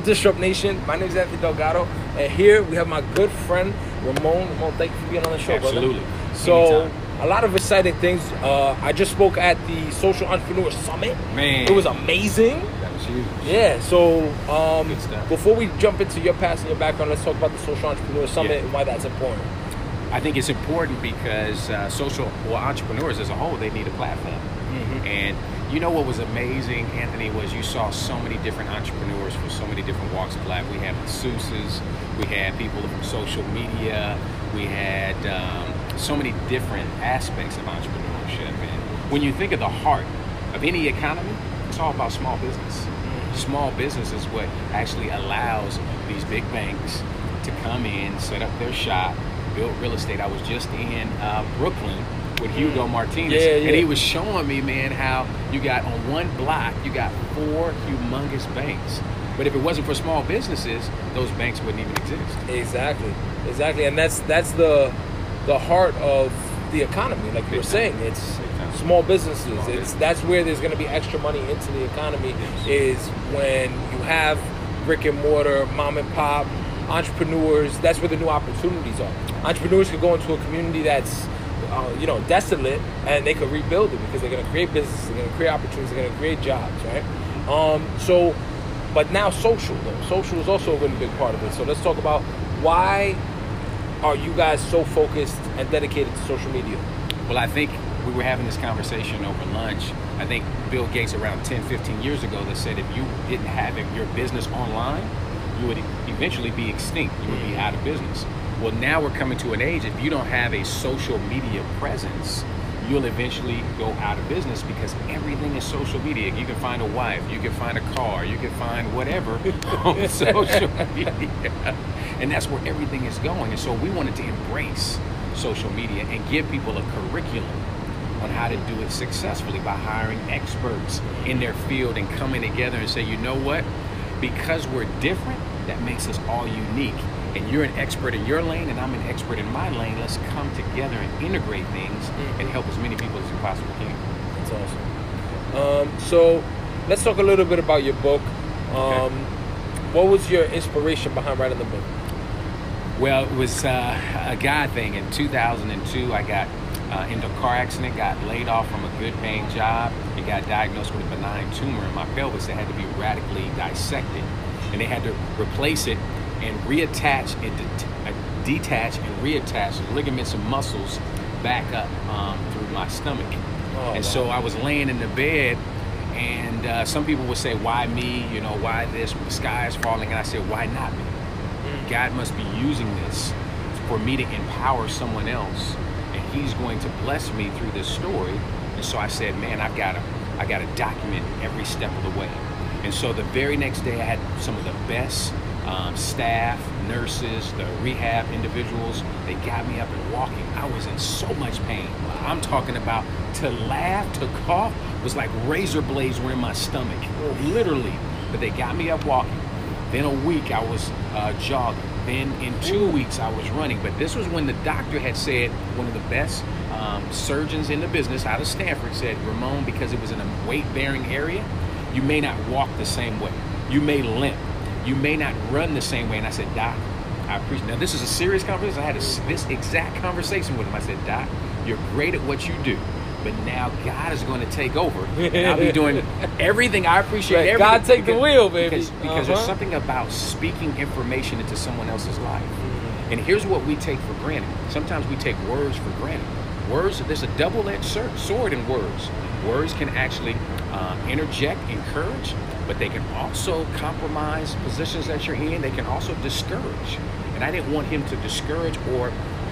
up, Disrupt Nation? My name is Anthony Delgado, and here we have my good friend, Ramon. Ramon, thank you for being on the show, Absolutely. brother. So, anytime. a lot of exciting things. I just spoke at the Social Entrepreneur Summit. Man. It was amazing. That was huge. Yeah, so Good stuff. before we jump into your past and your background, let's talk about the Social Entrepreneur Summit Yeah. and why that's important. I think it's important because entrepreneurs as a whole, they need a platform. Mm-hmm. And you know what was amazing, Anthony, was you saw so many different entrepreneurs from so many different walks of life. We had masseuses, we had people from social media, we had so many different aspects of entrepreneurship. And when you think of the heart of any economy, it's all about small business. Small business is what actually allows these big banks to come in, set up their shop, build real estate. I was just in Brooklyn with Hugo Martinez, and he was showing me, man, how you got on one block, you got 4 humongous banks. But if it wasn't for small businesses, those banks wouldn't even exist. Exactly, and that's the heart of the economy, like you were saying. It's small businesses. That's where there's going to be extra money into the economy. Is when you have brick and mortar, mom and pop entrepreneurs. That's where the new opportunities are. Entrepreneurs could go into a community that's desolate, and they could rebuild it because they're going to create business, they're going to create opportunities, they're going to create jobs, right? But now social is also a really big part of it. So let's talk about why are you guys so focused and dedicated to social media? Well, I think we were having this conversation over lunch. I think Bill Gates around 10, 15 years ago that said if you didn't have your business online, you would eventually be extinct. You would be out of business. Well, now we're coming to an age, if you don't have a social media presence, you'll eventually go out of business because everything is social media. You can find a wife, you can find a car, you can find whatever on social media. And that's where everything is going. And so we wanted to embrace social media and give people a curriculum on how to do it successfully by hiring experts in their field and coming together and say, you know what? Because we're different, that makes us all unique. And you're an expert in your lane and I'm an expert in my lane. Let's come together and integrate things and help as many people as we possibly can. That's awesome. So let's talk a little bit about your book. What was your inspiration behind writing the book? Well, it was a God thing. In 2002, I got into a car accident, got laid off from a good paying job, and got diagnosed with a benign tumor in my pelvis that had to be radically dissected. And they had to replace it and reattach and detach and reattach ligaments and muscles back up through my stomach. So I was laying in the bed, and some people would say, why me? You know, why this? The sky is falling. And I said, why not me? God must be using this for me to empower someone else, and he's going to bless me through this story. And so I said, man, I gotta document every step of the way. And so the very next day I had some of the best staff, nurses, the rehab individuals. They got me up and walking. I was in so much pain. I'm talking about to laugh, to cough was like razor blades were in my stomach, literally. But they got me up walking. Then a week I was jogging. Then in 2 weeks I was running. But this was when the doctor had said, one of the best surgeons in the business out of Stanford said, Ramon, because it was in a weight-bearing area, you may not walk the same way. You may limp. You may not run the same way. And I said, Doc, I appreciate. Now this is a serious conversation. I had this exact conversation with him. I said, Doc, you're great at what you do, but now God is going to take over, and I'll be doing everything. I appreciate everything. God take the wheel, baby. Because there's something about speaking information into someone else's life. And here's what we take for granted. Sometimes we take words for granted. Words, there's a double-edged sword in words. Words can actually interject, encourage, but they can also compromise positions that you're in. They can also discourage. And I didn't want him to discourage or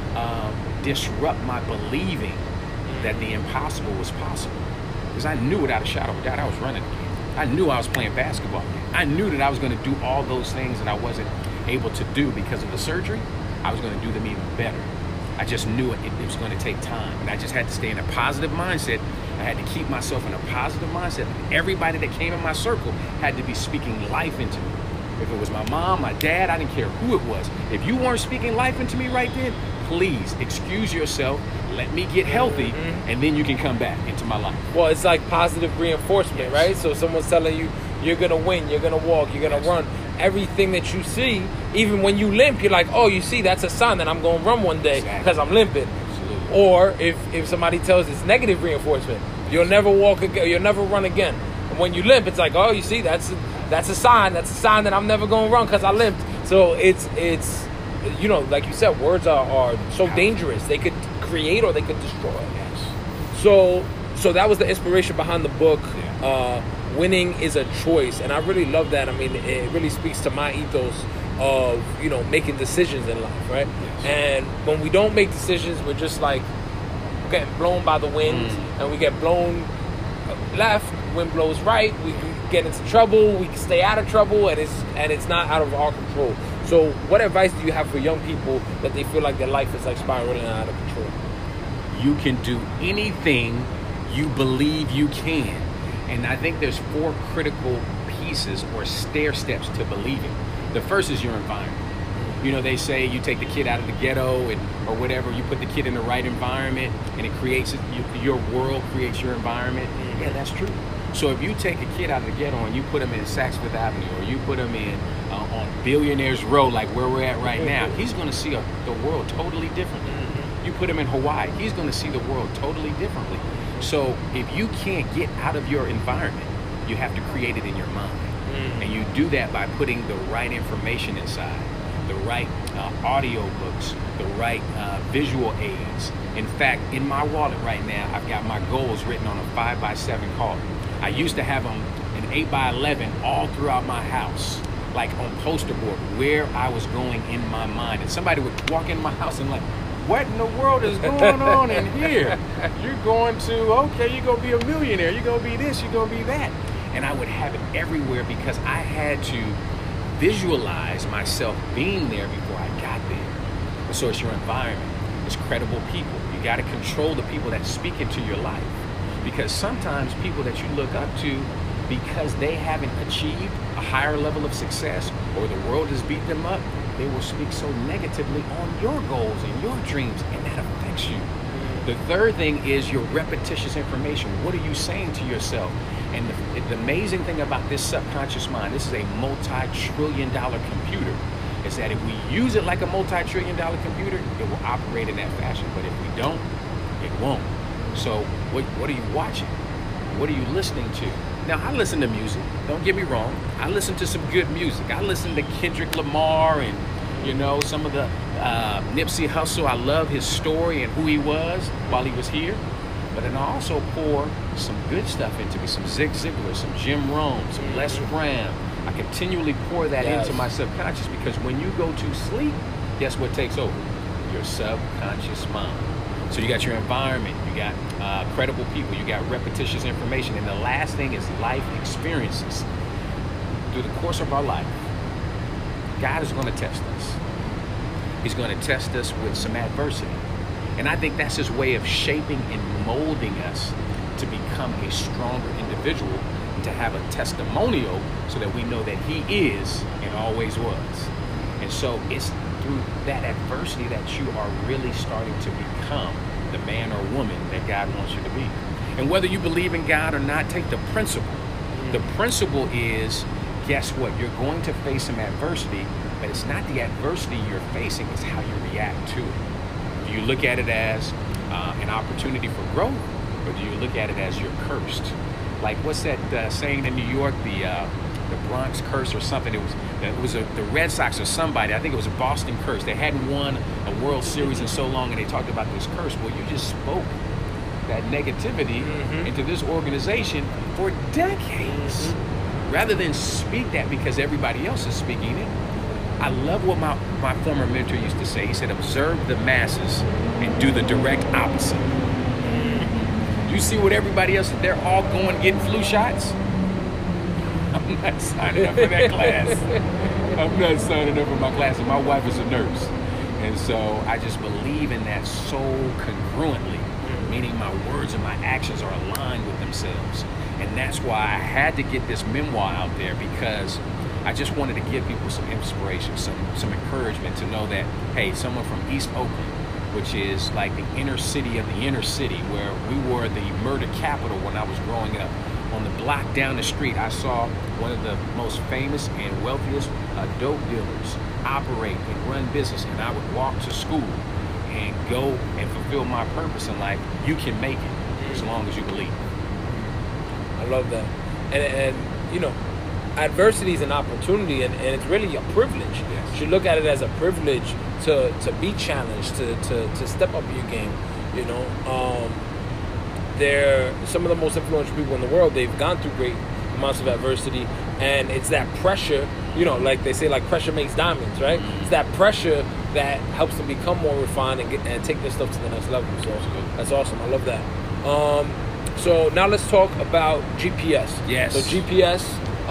disrupt my believing that the impossible was possible. Because I knew without a shadow of a doubt I was running again. I knew I was playing basketball again. I knew that I was going to do all those things that I wasn't able to do because of the surgery. I was going to do them even better. I just knew it was going to take time. And I just had to stay in a positive mindset. I had to keep myself in a positive mindset. Everybody that came in my circle had to be speaking life into me. If it was my mom, my dad, I didn't care who it was. If you weren't speaking life into me right then, please excuse yourself, let me get healthy, and then you can come back into my life. Well, it's like positive reinforcement, right? So someone's telling you, you're going to win, you're going to walk, you're going to run. everything that you see, even when you limp, you're like, oh, you see, that's a sign that I'm going to run one day because I'm limping. Absolutely. Or if somebody tells it's negative reinforcement, you'll never walk again, you'll never run again. And when you limp, it's like, oh, you see, that's a sign. That's a sign that I'm never going to run because I limped. So it's you know, like you said, words are so dangerous. They could create or they could destroy. Yes. So that was the inspiration behind the book. Yeah. Winning is a choice, and I really love that. I mean, it really speaks to my ethos of, you know, making decisions in life, right? Yes. And when we don't make decisions, we're just like getting blown by the wind, and we get blown left, wind blows right, we get into trouble, we stay out of trouble, and it's not out of our control. So what advice do you have for young people that they feel like their life is like spiraling out of control? You can do anything you believe you can. And I think there's 4 critical pieces or stair steps to believing. The first is your environment. You know, they say you take the kid out of the ghetto or whatever, you put the kid in the right environment and it creates, your world creates your environment. Yeah, that's true. So if you take a kid out of the ghetto and you put him in Saks Fifth Avenue, or you put him in on Billionaires Row, like where we're at right now, he's going to see the world totally differently. You put him in Hawaii, he's going to see the world totally differently. So if you can't get out of your environment, you have to create it in your mind. And you do that by putting the right information inside, the right audio books, the right visual aids. In fact, in my wallet right now, I've got my goals written on a 5x7 card. I used to have them in 8x11 all throughout my house, like on poster board, where I was going in my mind. And somebody would walk into my house and like, what in the world is going on in here? You're going to, okay, you're going to be a millionaire. You're going to be this, you're going to be that. And I would have it everywhere because I had to visualize myself being there before I got there. So it's your environment. It's credible people. You got to control the people that speak into your life. Because sometimes people that you look up to, because they haven't achieved a higher level of success or the world has beat them up, they will speak so negatively on your goals and your dreams, and that affects you. The third thing is your repetitious information. What are you saying to yourself? And the amazing thing about this subconscious mind, this is a multi-trillion-dollar computer, is that if we use it like a multi-trillion-dollar computer, it will operate in that fashion. But if we don't, it won't. So what are you watching? What are you listening to? Now, I listen to music. Don't get me wrong. I listen to some good music. I listen to Kendrick Lamar and, you know, some of the Nipsey Hussle. I love his story and who he was while he was here. But then I also pour some good stuff into me, some Zig Ziglar, some Jim Rohn, some Les Brown. I continually pour that into my subconscious, because when you go to sleep, guess what takes over? Your subconscious mind. So you got your environment, you got credible people, you got repetitious information, and the last thing is life experiences. Through the course of our life, God is going to test us. He's going to test us with some adversity. And I think that's his way of shaping and molding us to become a stronger individual, and to have a testimonial so that we know that he is and always was. And so it's through that adversity that you are really starting to become the man or woman that God wants you to be. And whether you believe in God or not, take the principle. The principle is, guess what? You're going to face some adversity, but it's not the adversity you're facing, it's how you react to it. Do you look at it as an opportunity for growth, or do you look at it as you're cursed? Like, what's that saying in New York, the Bronx curse or something? It was the Red Sox or somebody, I think it was a Boston curse. They hadn't won a World Series in so long, and they talked about this curse. Well, you just spoke that negativity into this organization for decades. Rather than speak that because everybody else is speaking it. I love what my former mentor used to say. He said, observe the masses and do the direct opposite. You see what everybody else, they're all going getting flu shots? I'm not signing up for that class. I'm not signing up for my class. And my wife is a nurse. And so I just believe in that so congruently, meaning my words and my actions are aligned with themselves. And that's why I had to get this memoir out there, because I just wanted to give people some inspiration, some encouragement to know that, hey, someone from East Oakland, which is like the inner city of the inner city, where we were the murder capital when I was growing up. on the block down the street, I saw one of the most famous and wealthiest dope dealers operate and run business, and I would walk to school and go and fulfill my purpose in life. You can make it as long as you believe. I love that. And you know, adversity is an opportunity, and it's really a privilege. Yes. You should look at it as a privilege to be challenged, to step up your game. You know, they're some of the most influential people in the world. They've gone through great amounts of adversity, and it's that pressure, you know, like they say, like pressure makes diamonds, right? It's that pressure that helps them become more refined and take their stuff to the next level. So that's awesome. I love that. So now let's talk about GPS. Yes. So GPS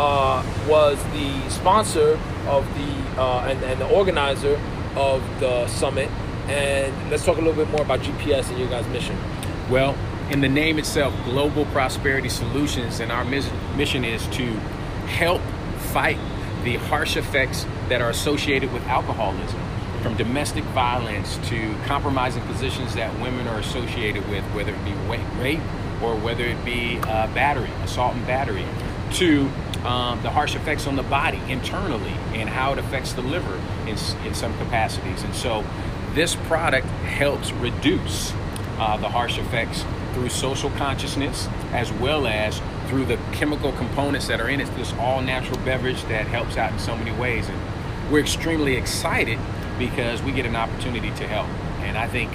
was the sponsor of the and the organizer of the summit. And let's talk a little bit more about GPS and your guys' mission. Well, in the name itself, Global Prosperity Solutions, and our mission is to help fight the harsh effects that are associated with alcoholism, from domestic violence to compromising positions that women are associated with, whether it be rape or whether it be battery, assault and battery, to the harsh effects on the body internally and how it affects the liver in some capacities. And so this product helps reduce the harsh effects through social consciousness, as well as through the chemical components that are in it. This all natural beverage that helps out in so many ways. And we're extremely excited because we get an opportunity to help. And I think,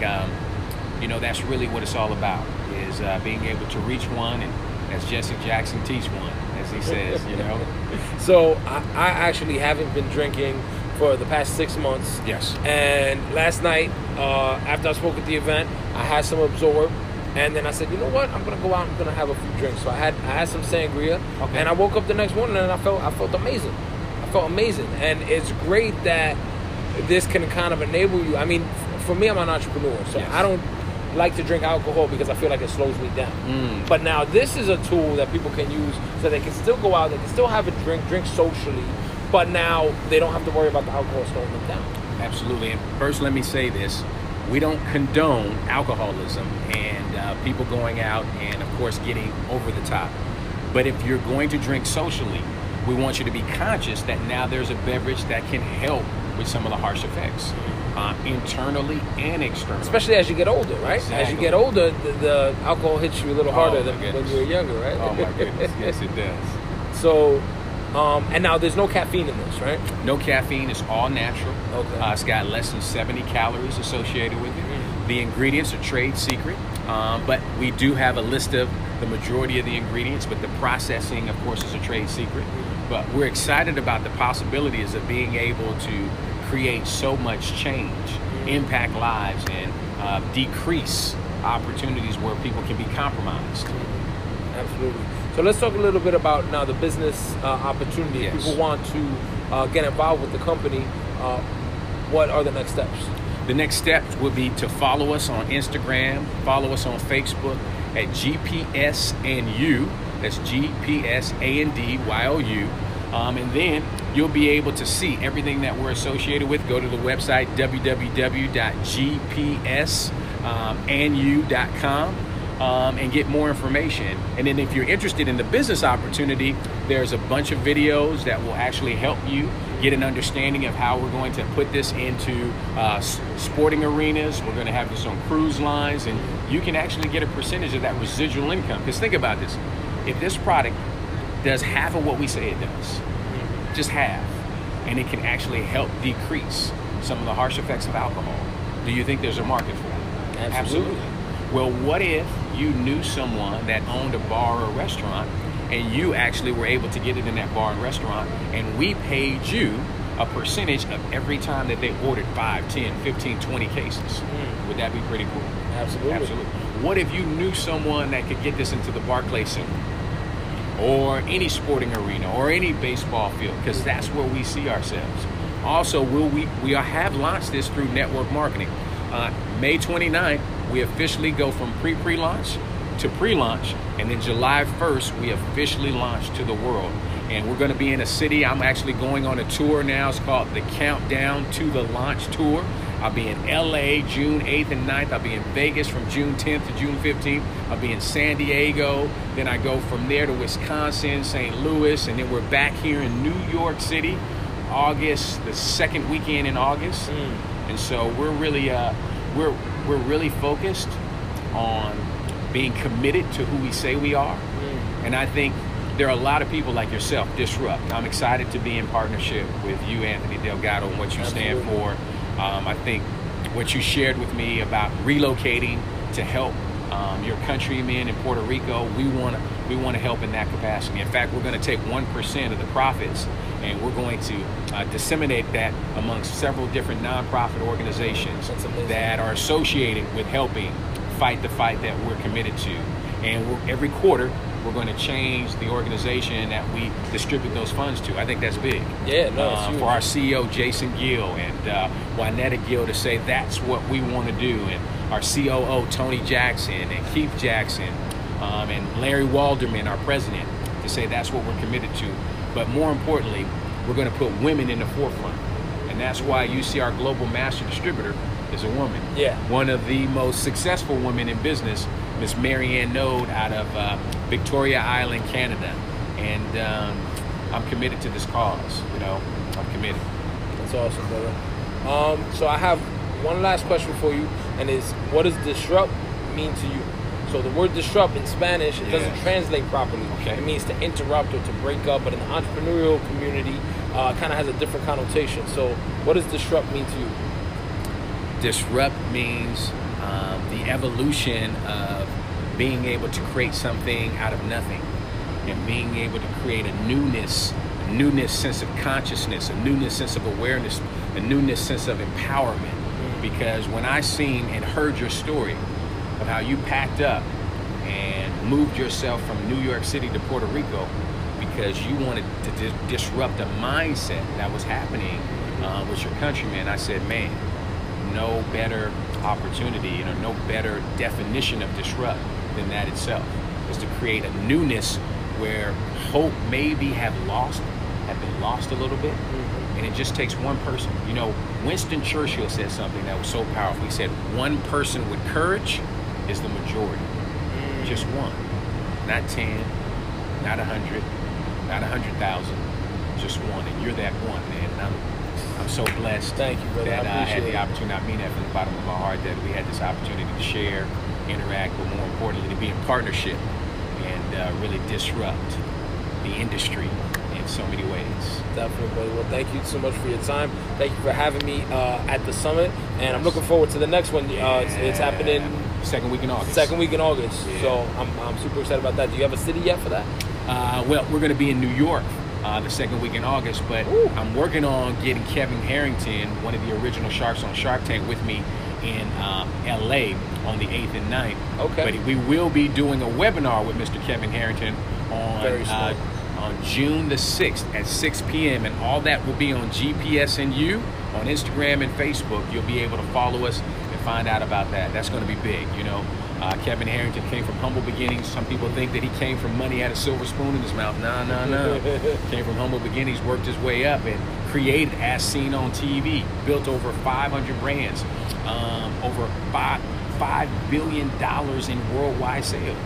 you know, that's really what it's all about, is being able to reach one, and as Jesse Jackson, teach one, as he says, you know. So I actually haven't been drinking for the past 6 months. Yes. And last night, after I spoke at the event, I had some Absorb, and then I said, you know what, I'm gonna go out and I'm gonna have a few drinks. So I had some sangria, okay. And I woke up the next morning and I felt amazing. I felt amazing, and it's great that this can kind of enable you. I mean, for me, I'm an entrepreneur, so yes. I don't like to drink alcohol because I feel like it slows me down. But now this is a tool that people can use so they can still go out, they can still have a drink socially, but now they don't have to worry about the alcohol slowing them down. Absolutely. And first, let me say this. We don't condone alcoholism and people going out and, of course, getting over the top. But if you're going to drink socially, we want you to be conscious that now there's a beverage that can help with some of the harsh effects, internally and externally. Especially as you get older, right? Exactly. As you get older, the alcohol hits you a little harder than when you were younger, right? Oh, my goodness. Yes, it does. So, and now there's no caffeine in this, right? No caffeine. It's all natural. Okay. It's got less than 70 calories associated with it. The ingredients are trade secret, but we do have a list of the majority of the ingredients, but the processing, of course, is a trade secret. But we're excited about the possibilities of being able to create so much change, impact lives, and decrease opportunities where people can be compromised. Absolutely. So let's talk a little bit about now the business opportunity. Yes. If people want to get involved with the company, what are the next steps? The next steps would be to follow us on Instagram, follow us on Facebook at GPS and You. That's GPSANDYOU. And then you'll be able to see everything that we're associated with. Go to the website www.gpsandyou.com and get more information. And then if you're interested in the business opportunity, there's a bunch of videos that will actually help you get an understanding of how we're going to put this into sporting arenas. We're going to have this on cruise lines, and you can actually get a percentage of that residual income. Because think about this. If this product does half of what we say it does, just half, and it can actually help decrease some of the harsh effects of alcohol, do you think there's a market for it? Absolutely. Well, what if you knew someone that owned a bar or a restaurant, and you actually were able to get it in that bar and restaurant, and we paid you a percentage of every time that they ordered 5, 10, 15, 20 cases? Would that be pretty cool? Absolutely. Absolutely. What if you knew someone that could get this into the Barclays Center, or any sporting arena, or any baseball field? Because that's where we see ourselves. Also, we have launched this through network marketing. May 29th, we officially go from pre-launch to pre-launch, and then July 1st, we officially launch to the world. And we're going to be in a city. I'm actually going on a tour now. It's called the Countdown to the Launch Tour. I'll be in LA June 8th and 9th. I'll be in Vegas from June 10th to June 15th. I'll be in San Diego. Then I go from there to Wisconsin, St. Louis, and then we're back here in New York City, August, the second weekend in August. And so we're really focused on being committed to who we say we are. And I think there are a lot of people like yourself, Disrupt. I'm excited to be in partnership with you, Anthony Delgado, and what you stand for. I think what you shared with me about relocating to help your countrymen in Puerto Rico, we want to help in that capacity. In fact, we're going to take 1% of the profits and we're going to disseminate that amongst several different nonprofit organizations that are associated with helping fight the fight that we're committed to. And every quarter, we're going to change the organization that we distribute those funds to. I think that's big. Yeah, no, it's huge. For our CEO, Jason Gill, and Juanetta Gill to say that's what we want to do. And our COO, Tony Jackson, and Keith Jackson, and Larry Walderman, our president, to say that's what we're committed to. But more importantly, we're going to put women in the forefront. And that's why you see our global master distributor is a woman. Yeah. One of the most successful women in business, Miss Marianne Node out of Victoria Island, Canada. And I'm committed to this cause, I'm committed. That's awesome, brother. So I have one last question for you, and is, what does disrupt mean to you? So the word disrupt in Spanish, it doesn't translate properly. Okay. It means to interrupt or to break up, but in the entrepreneurial community, it kind of has a different connotation. So what does disrupt mean to you? Disrupt means the evolution of being able to create something out of nothing, and being able to create a newness sense of consciousness, a newness sense of awareness, a newness sense of empowerment. Because when I seen and heard your story of how you packed up and moved yourself from New York City to Puerto Rico because you wanted to disrupt a mindset that was happening with your countrymen, I said, man, no better opportunity, no better definition of disrupt than that itself, is to create a newness where hope maybe have been lost a little bit. And it just takes one person. Winston Churchill said something that was so powerful. He said, one person with courage is the majority. Just one. Not 10, not 100, not 100,000, just one. And you're that one, man. And I'm so blessed. Thank you, brother. That I had the opportunity. I mean that from the bottom of my heart, that we had this opportunity to share, interact, but more importantly, to be in partnership and really disrupt the industry in so many ways. Definitely, brother. Well, thank you so much for your time. Thank you for having me at the summit, and I'm looking forward to the next one. It's happening second week in August. Yeah. So I'm super excited about that. Do you have a city yet for that? Well, we're going to be in New York the second week in August, but I'm working on getting Kevin Harrington, one of the original Sharks on Shark Tank, with me in LA on the 8th and 9th. Okay. But we will be doing a webinar with Mr. Kevin Harrington on June the 6th at 6 p.m. And all that will be on GPSNU on Instagram and Facebook. You'll be able to follow us and find out about that. That's going to be big, Kevin Harrington came from humble beginnings. Some people think that he came from money, had a silver spoon in his mouth. No. Came from humble beginnings, worked his way up, and created As Seen on TV. Built over 500 brands, over $5 billion in worldwide sales.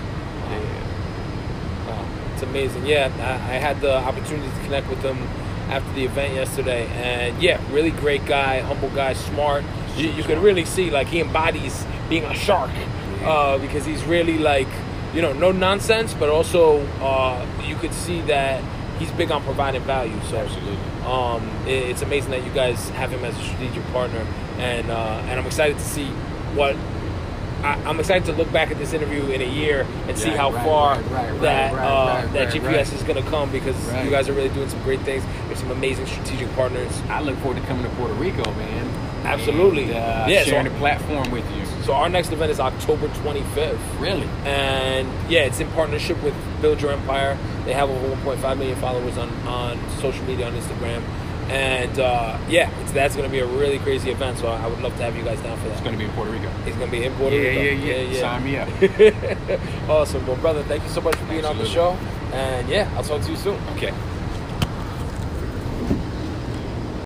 It's amazing. Yeah, I had the opportunity to connect with him after the event yesterday, and really great guy, humble guy, smart. You could really see he embodies being a shark. Because he's really no nonsense, but also you could see that he's big on providing value. So absolutely, it's amazing that you guys have him as a strategic partner, and I'm excited to see what. I'm excited to look back at this interview in a year and see how far that GPS is going to come, because you guys are really doing some great things. There's some amazing strategic partners. I look forward to coming to Puerto Rico, man. Absolutely. And, sharing the platform with you. So our next event is October 25th. Really? And it's in partnership with Build Your Empire. They have over 1.5 million followers on social media, on Instagram. And that's going to be a really crazy event. So I would love to have you guys down for that. It's going to be in Puerto Rico. It's going to be in Puerto Rico. Yeah. Sign me up. Awesome. Well, brother, thank you so much for being on the show. And I'll talk to you soon. Okay.